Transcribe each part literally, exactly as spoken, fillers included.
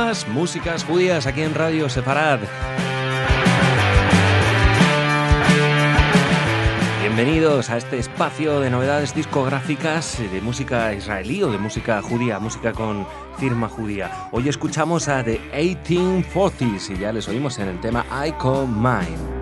más músicas judías aquí en Radio Sefarad. Bienvenidos a este espacio de novedades discográficas de música israelí o de música judía, música con firma judía. Hoy escuchamos a The eighteen forties y ya les oímos en el tema I Call Mine.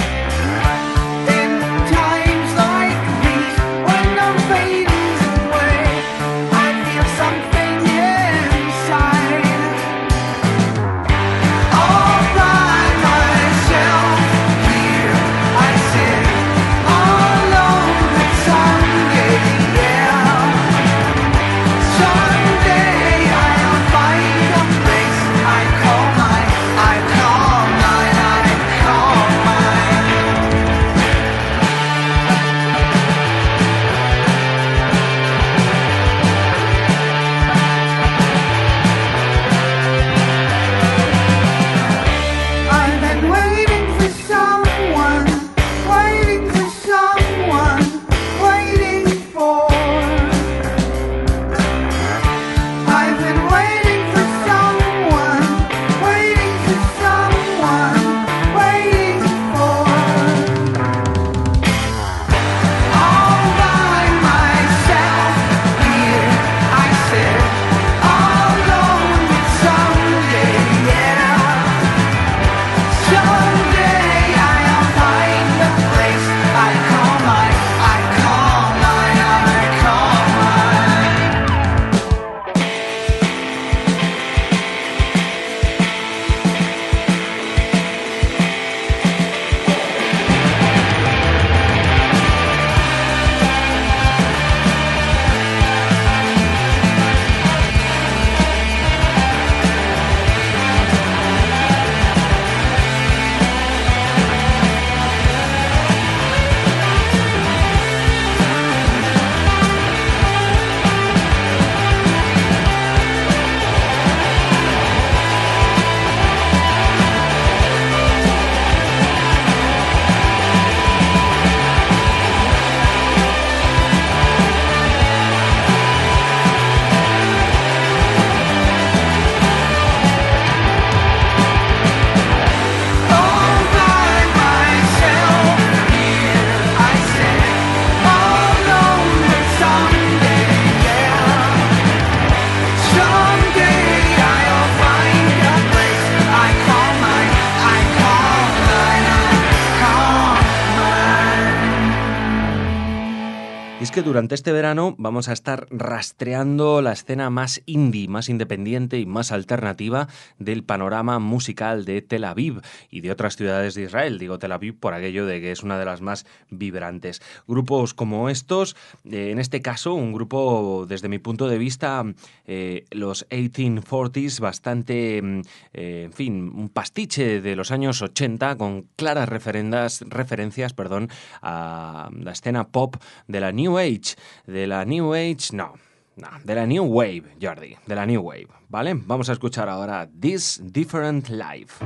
Que durante este verano vamos a estar rastreando la escena más indie, más independiente y más alternativa del panorama musical de Tel Aviv y de otras ciudades de Israel. Digo Tel Aviv por aquello de que es una de las más vibrantes. Grupos como estos, eh, en este caso un grupo desde mi punto de vista, eh, los eighteen forties, bastante, eh, en fin, un pastiche de los años ochenta con claras referendas, referencias perdón, a la escena pop de la New Age, de la New Age, no, no, de la New Wave, Jordi, de la New Wave, ¿vale? Vamos a escuchar ahora This Different Life.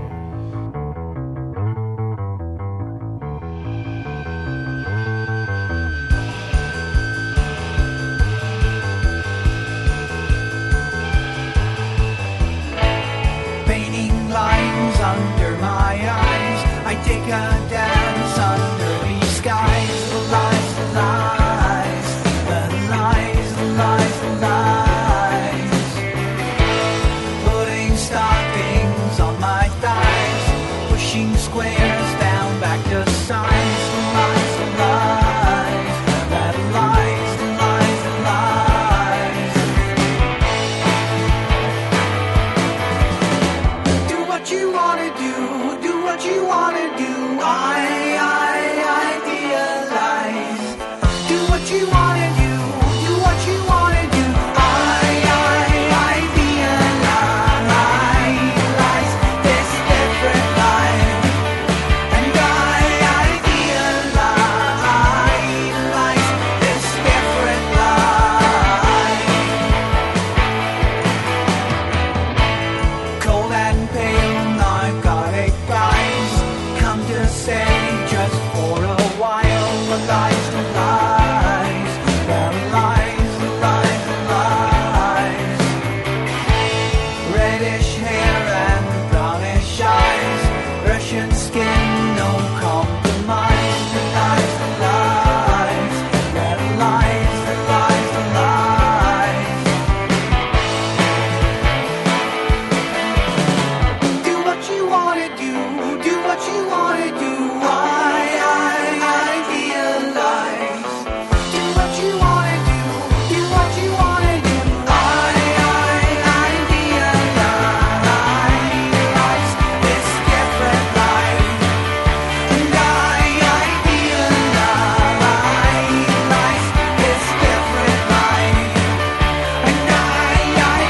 Painting lines under my eyes, I take a dance under these skies. Lies, lies, the lies, lies, lies. Putting stockings on my thighs, pushing squares down back to size. Lies, lies, that lies, lies, lies. Do what you wanna do, do what you wanna do. I reddish hair and brownish eyes, Russian skin, no compromise. The lies, the lies, yeah, the lies, the lies, the lies. Do what you wanna do, do what you wanna do. I, I, I realize. Do what you wanna do, do what you wanna do. I, I, I realize this different life. And I, I realize this different life. And I, I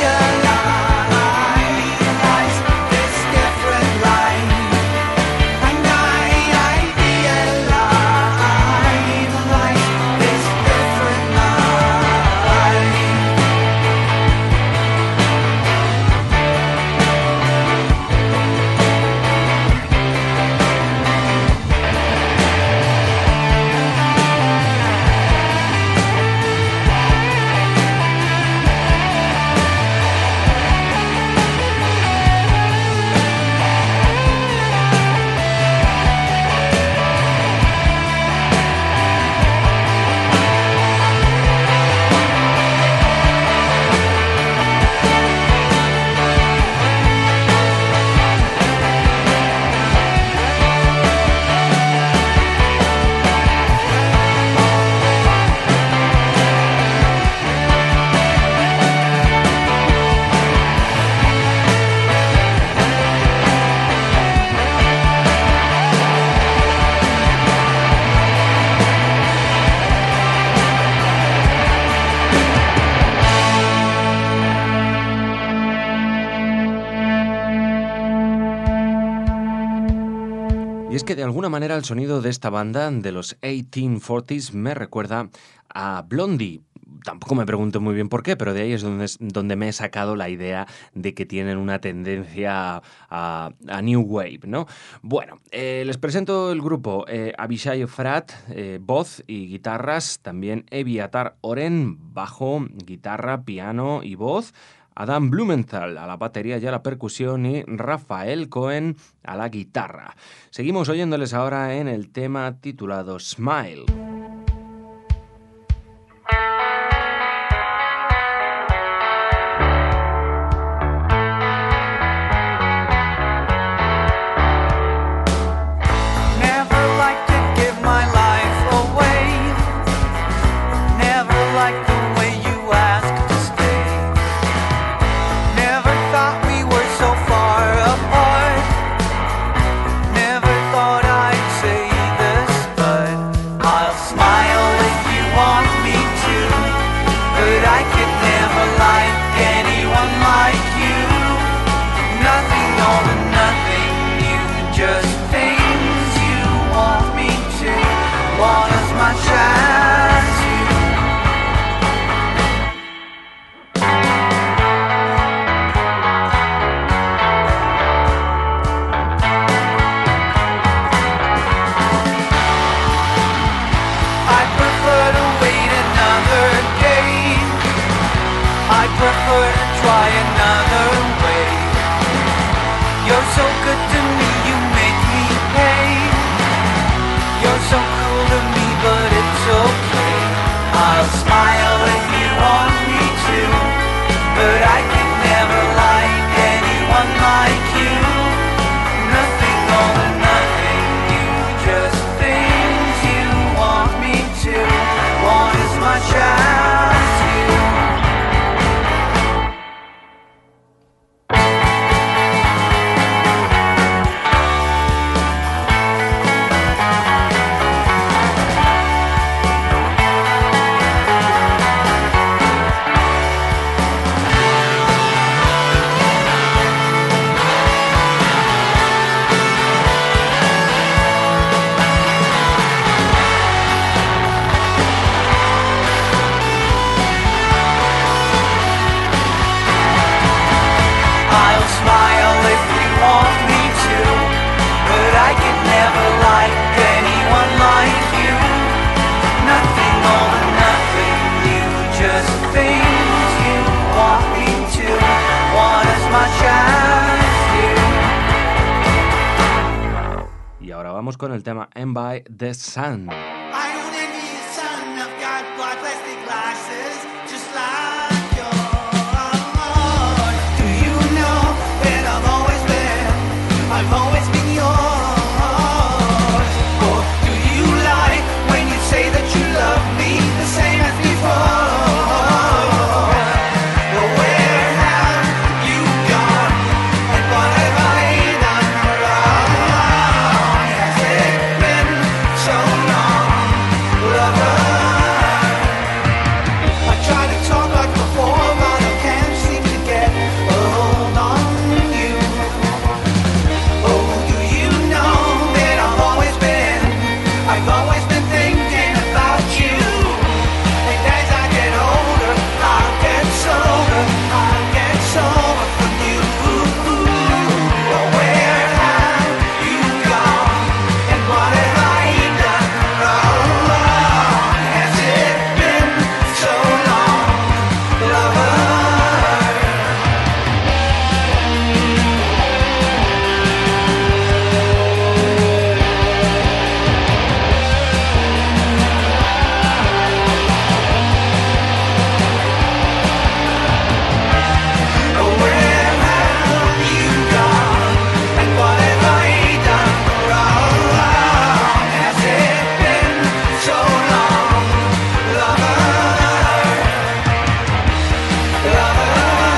realize this different life. And I, I realize this different life. Y es que de alguna manera el sonido de esta banda de los eighteen forties me recuerda a Blondie. Tampoco me pregunto muy bien por qué, pero de ahí es donde, donde me he sacado la idea de que tienen una tendencia a, a New Wave, ¿no? Bueno, eh, les presento el grupo. Eh, Avishai Efrat, eh, voz y guitarras. También Eviatar Oren, bajo, guitarra, piano y voz. Adam Blumenthal a la batería y a la percusión y Rafael Cohen a la guitarra. Seguimos oyéndoles ahora en el tema titulado Smile. Never like to give my life away. Never like the way you ask to stay. Never thought we were so far apart. Never thought I'd say this, but I'll Vamos con el tema And by the Sun. I don't envy the sun. I've got black plastic glasses, just like yours. Do you know that I've always been, I've always been yours? Or do you like when you say that you love me the same as before? Well, where have you gone? And what have I done wrong? Has it been so long, lover? I try to talk like before, but I can't seem to get a hold on you. Oh, do you know that I've always been, I've always been thinking about you. And as I get older, I'll get sober, I'll get sober from you. Well, where have you gone? And what have I done wrong? Has it been so long, lover? Oh, where have you gone? And what have I done wrong? Has it been so long, lover? Lover,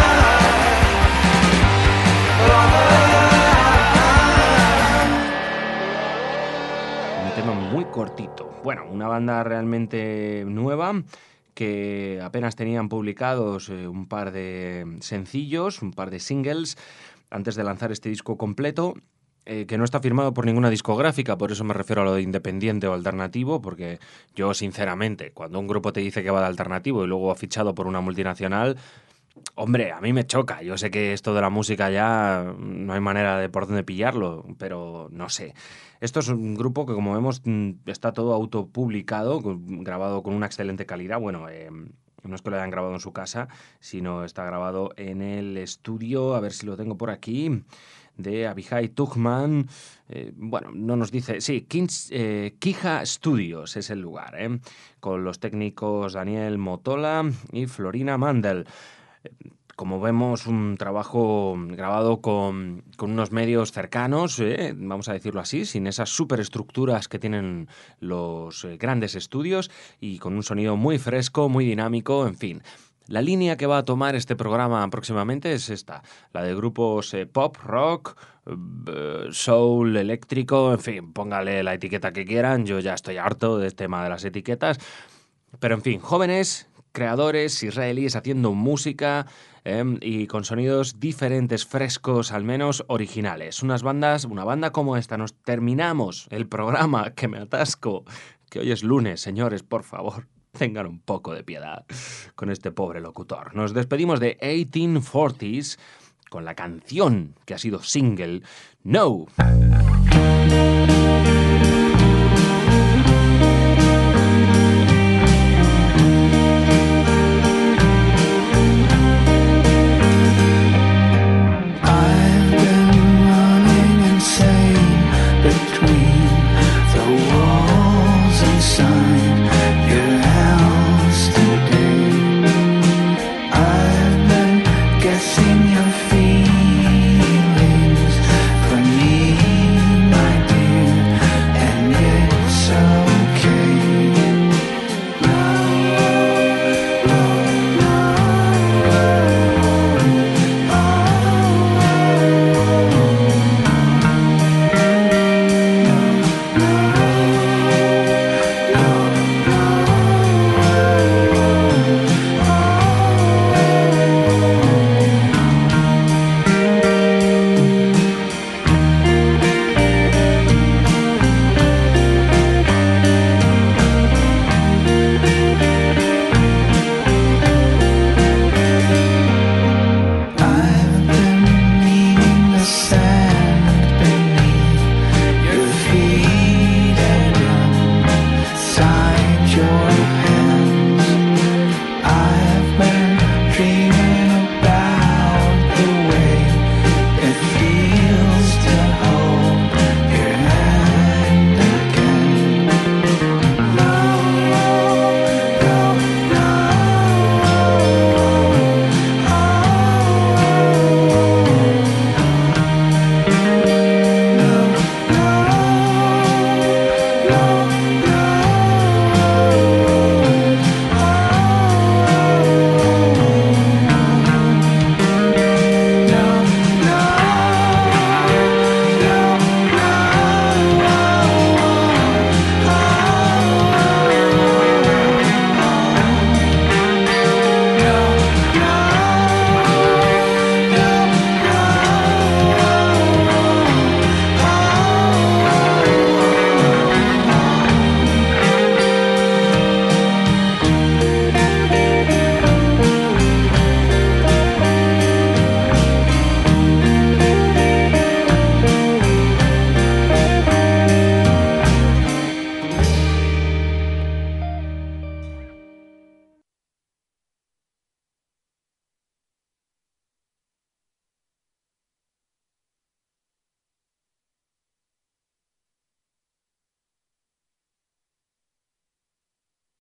Un tema muy cortito. Bueno, una banda realmente nueva que apenas tenían publicados eh, un par de sencillos, un par de singles antes de lanzar este disco completo, eh, que no está firmado por ninguna discográfica, por eso me refiero a lo de independiente o alternativo, porque yo sinceramente, cuando un grupo te dice que va de alternativo y luego ha fichado por una multinacional, hombre, a mí me choca. Yo sé que esto de la música ya no hay manera de por dónde pillarlo, pero no sé. Esto es un grupo que, como vemos, mm, está todo autopublicado, con- grabado con una excelente calidad. Bueno, eh, no es que lo hayan grabado en su casa, sino está grabado en el estudio, a ver si lo tengo por aquí, de Abihai Tuchman. Eh, bueno, no nos dice... Sí, Kins, eh, Kija Studios es el lugar, ¿eh? Con los técnicos Daniel Motola y Florina Mandel. Como vemos, un trabajo grabado con, con unos medios cercanos, ¿eh? Vamos a decirlo así, sin esas superestructuras que tienen los eh, grandes estudios y con un sonido muy fresco, muy dinámico, en fin. La línea que va a tomar este programa próximamente es esta, la de grupos eh, pop, rock, eh, soul, eléctrico, en fin, póngale la etiqueta que quieran, yo ya estoy harto del tema de las etiquetas, pero en fin, jóvenes creadores israelíes haciendo música eh, y con sonidos diferentes, frescos, al menos originales. Unas bandas, una banda como esta. Nos terminamos el programa, que me atasco, que hoy es lunes, señores, por favor. Tengan un poco de piedad con este pobre locutor. Nos despedimos de eighteen forties con la canción que ha sido single, No.